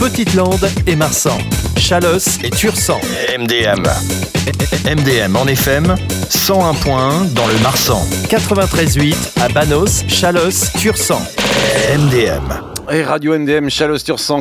Petite-Lande et Marsan, Chalosse et Tursan. MDM. MDM en FM, 101.1 dans le Marsan. 93.8 à Banos, Chalosse, Tursan. MDM. Et Radio MDM Chalosse-Tursan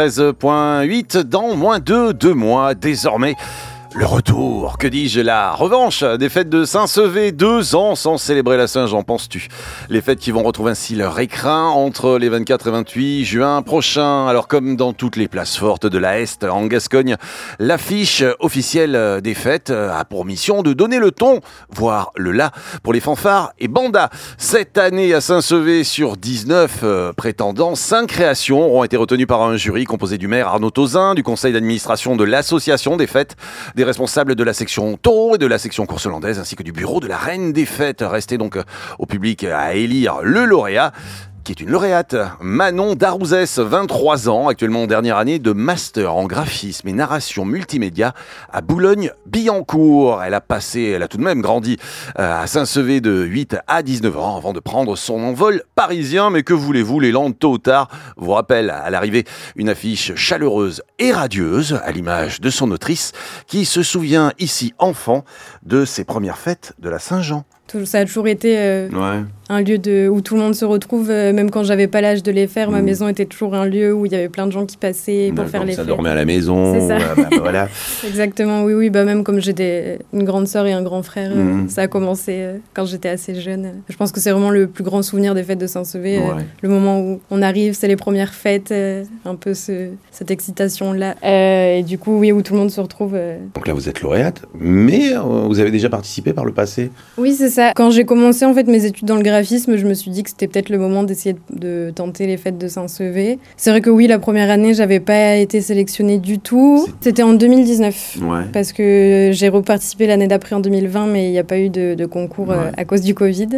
93.8 dans moins de 2 mois désormais. Le retour, que dis-je, la revanche des fêtes de Saint-Sevé, 2 ans sans célébrer la Saint-Jean, penses-tu? Les fêtes qui vont retrouver ainsi leur écrin entre les 24 et 28 juin prochains. Alors comme dans toutes les places fortes de la Est en Gascogne, l'affiche officielle des fêtes a pour mission de donner le ton, voire le la, pour les fanfares et bandas. Cette année à Saint-Sevé, sur 19 prétendants, 5 créations auront été retenues par un jury composé du maire Arnaud Tauzin, du conseil d'administration de l'association des fêtes, des responsables de la section taureau et de la section course hollandaise, ainsi que du bureau de la reine des fêtes. Restez donc au public à élire le lauréat, qui est une lauréate, Manon Darouzès, 23 ans, actuellement en dernière année de master en graphisme et narration multimédia à Boulogne-Billancourt. Elle a tout de même grandi à Saint-Sevé de 8 à 19 ans avant de prendre son envol parisien. Mais que voulez-vous, les Landes, tôt ou tard, vous rappellent à l'arrivée une affiche chaleureuse et radieuse, à l'image de son autrice, qui se souvient ici, enfant, de ses premières fêtes de la Saint-Jean. Ça a toujours été un lieu où tout le monde se retrouve, même quand j'avais pas l'âge de les faire. Ma maison était toujours un lieu où il y avait plein de gens qui passaient pour faire les fêtes. Ça dormait à la maison. C'est ça. Voilà. Exactement, oui. Même comme j'étais une grande sœur et un grand frère, ça a commencé quand j'étais assez jeune. Je pense que c'est vraiment le plus grand souvenir des fêtes de Saint-Sevé. Le moment où on arrive, c'est les premières fêtes, un peu cette excitation-là. Et du coup, oui, où tout le monde se retrouve. Donc là, vous êtes lauréate, mais vous avez déjà participé par le passé. Oui, c'est ça. Quand j'ai commencé en fait mes études dans le graphisme, je me suis dit que c'était peut-être le moment d'essayer de tenter les fêtes de Saint-Sevé. C'est vrai que oui, la première année, j'avais pas été sélectionnée du tout. C'était en 2019, parce que j'ai reparticipé l'année d'après en 2020, mais il n'y a pas eu de concours à cause du Covid.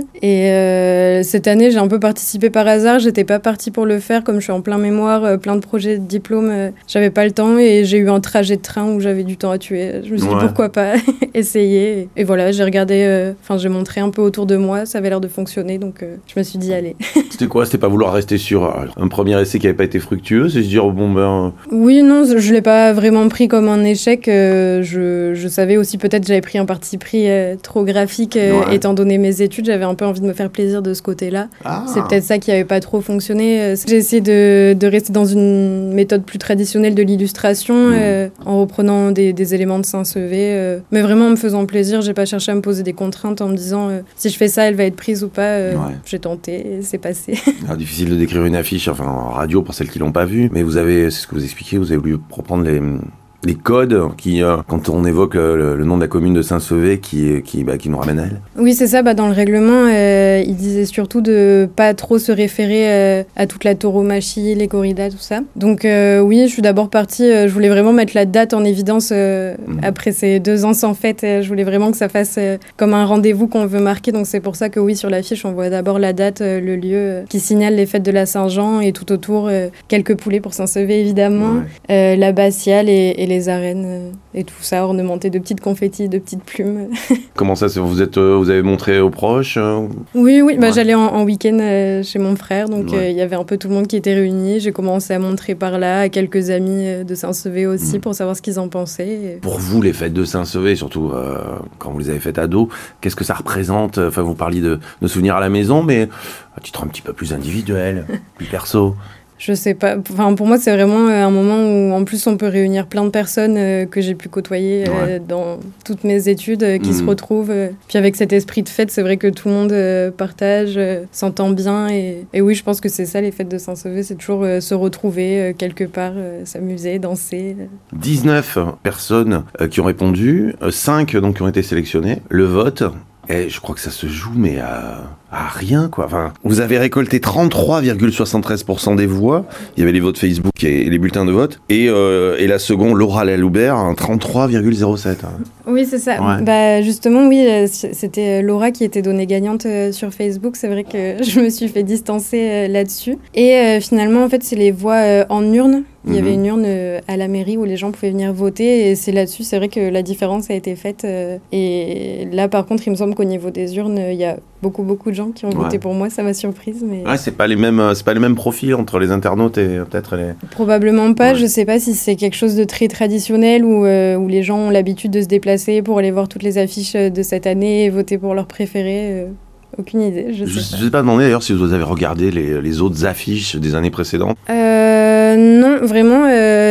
Et cette année, j'ai un peu participé par hasard. J'étais pas partie pour le faire, comme je suis en plein mémoire, plein de projets de diplôme. J'avais pas le temps et j'ai eu un trajet de train où j'avais du temps à tuer. Je me suis dit pourquoi pas essayer. Et voilà, j'ai regardé, j'ai montré un peu autour de moi, ça avait l'air de fonctionner, donc je me suis dit allez. C'était quoi? C'était pas vouloir rester sur un premier essai qui avait pas été fructueux, c'est se dire Oui, non, je l'ai pas vraiment pris comme un échec. Je savais aussi peut-être j'avais pris un parti pris trop graphique étant donné mes études, j'avais un peu envie de me faire plaisir de ce côté-là. C'est peut-être ça qui avait pas trop fonctionné. J'ai essayé de rester dans une méthode plus traditionnelle de l'illustration en reprenant des éléments de Saint-Sevé, mais vraiment en me faisant plaisir. J'ai pas cherché à me poser des contraintes en me disant si je fais ça, elle va être prise ou pas. J'ai tenté et c'est passé. Alors, difficile de décrire une affiche, en radio pour celles qui l'ont pas vue, mais c'est ce que vous expliquez, vous avez voulu reprendre les codes qui, quand on évoque le nom de la commune de Saint-Sevé, qui nous ramène à elle. Oui, c'est ça. Dans le règlement, il disait surtout de pas trop se référer à toute la tauromachie, les corridas, tout ça. Donc oui, je suis d'abord partie. Je voulais vraiment mettre la date en évidence après ces 2 ans sans fête. Je voulais vraiment que ça fasse comme un rendez-vous qu'on veut marquer. Donc c'est pour ça que oui, sur l'affiche, on voit d'abord la date, le lieu qui signale les fêtes de la Saint-Jean et tout autour quelques poulets pour Saint-Sevé évidemment, l'abbatiale et les arènes et tout ça ornementé de petites confettis, de petites plumes. Comment ça, vous avez montré aux proches Oui, j'allais en week-end chez mon frère, donc il y avait un peu tout le monde qui était réuni. J'ai commencé à montrer par là à quelques amis de Saint-Sevé aussi pour savoir ce qu'ils en pensaient. Pour vous, les fêtes de Saint-Sevé, surtout quand vous les avez faites ado, qu'est-ce que ça représente? Enfin, vous parliez de souvenirs à la maison, mais à titre un petit peu plus individuel, plus perso. Je sais pas. Pour moi, c'est vraiment un moment où, en plus, on peut réunir plein de personnes que j'ai pu côtoyer dans toutes mes études, qui se retrouvent. Puis avec cet esprit de fête, c'est vrai que tout le monde partage, s'entend bien. Et oui, je pense que c'est ça, les fêtes de Saint-Sevé, c'est toujours se retrouver quelque part, s'amuser, danser. 19 personnes qui ont répondu, 5 donc qui ont été sélectionnées. Le vote, et je crois que ça se joue, mais à rien, quoi. Enfin, vous avez récolté 33,73% des voix. Il y avait les votes Facebook et les bulletins de vote. Et la seconde, Laura Laloubert, 33,07%. Oui, c'est ça. Justement, oui, c'était Laura qui était donnée gagnante sur Facebook. C'est vrai que je me suis fait distancer là-dessus. Et finalement, en fait, c'est les voix en urne. Il y avait une urne à la mairie où les gens pouvaient venir voter. Et c'est là-dessus, c'est vrai que la différence a été faite. Et là, par contre, il me semble qu'au niveau des urnes, il y a beaucoup de gens gens qui ont voté pour moi, ça m'a surprise. Mais... Ouais, c'est pas les mêmes profils entre les internautes et peut-être les... Probablement pas, je sais pas si c'est quelque chose de très traditionnel où les gens ont l'habitude de se déplacer pour aller voir toutes les affiches de cette année et voter pour leur préféré. Aucune idée, je sais pas. Je ne vais pas demander d'ailleurs si vous avez regardé les autres affiches des années précédentes. Non, vraiment,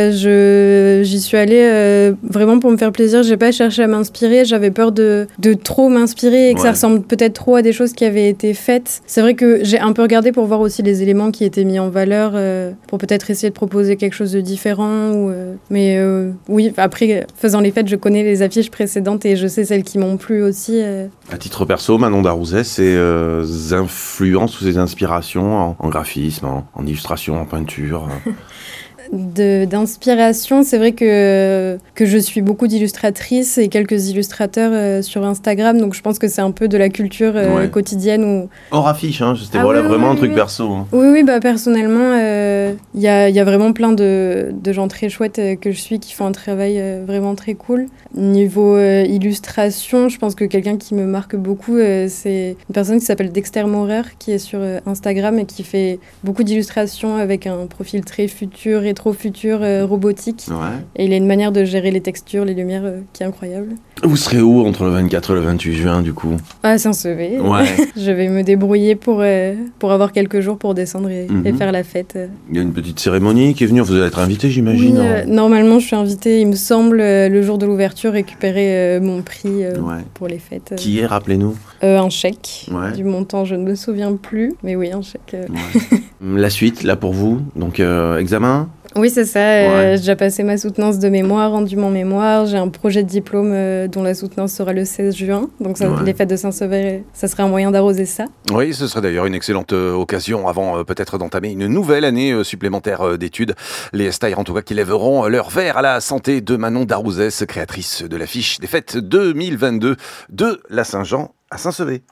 j'y suis allée vraiment pour me faire plaisir. J'ai pas cherché à m'inspirer. J'avais peur de trop m'inspirer et que ça ressemble peut-être trop à des choses qui avaient été faites. C'est vrai que j'ai un peu regardé pour voir aussi les éléments qui étaient mis en valeur pour peut-être essayer de proposer quelque chose de différent. Mais oui, après, faisant les fêtes, je connais les affiches précédentes et je sais celles qui m'ont plu aussi. À titre perso, Manon Darouzès, ses influences ou ses inspirations en graphisme, en illustration, en peinture d'inspiration, c'est vrai que je suis beaucoup d'illustratrices et quelques illustrateurs sur Instagram, donc je pense que c'est un peu de la culture quotidienne. Hors affiche, c'était vraiment un truc perso. Hein. Oui, personnellement, y a vraiment plein de gens très chouettes que je suis qui font un travail vraiment très cool. Niveau illustration, je pense que quelqu'un qui me marque beaucoup, c'est une personne qui s'appelle Dexter Maurer, qui est sur Instagram et qui fait beaucoup d'illustrations avec un profil très futur, rétro-futur, robotique. Et il a une manière de gérer les textures, les lumières qui est incroyable. Vous serez où entre le 24 et le 28 juin, du coup ? À Saint-Sevé. Je vais me débrouiller pour avoir quelques jours pour descendre et faire la fête. Il y a une petite cérémonie qui est venue, vous allez être invité, j'imagine. Oui, normalement, je suis invitée, il me semble, le jour de l'ouverture, récupérer mon prix pour les fêtes. Qui est, rappelez-nous ? Un chèque. Du montant, je ne me souviens plus, mais oui, un chèque. La suite, là, pour vous, donc examen ? Oui, c'est ça. J'ai déjà passé ma soutenance de mémoire, rendu mon mémoire. J'ai un projet de diplôme dont la soutenance sera le 16 juin. Donc, les fêtes de Saint-Sever, ça serait un moyen d'arroser ça. Oui, ce serait d'ailleurs une excellente occasion avant peut-être d'entamer une nouvelle année supplémentaire d'études. Les Steyr, en tout cas, qui lèveront leur verre à la santé de Manon Darouzès, créatrice de l'affiche des fêtes 2022 de la Saint-Jean à Saint-Sever.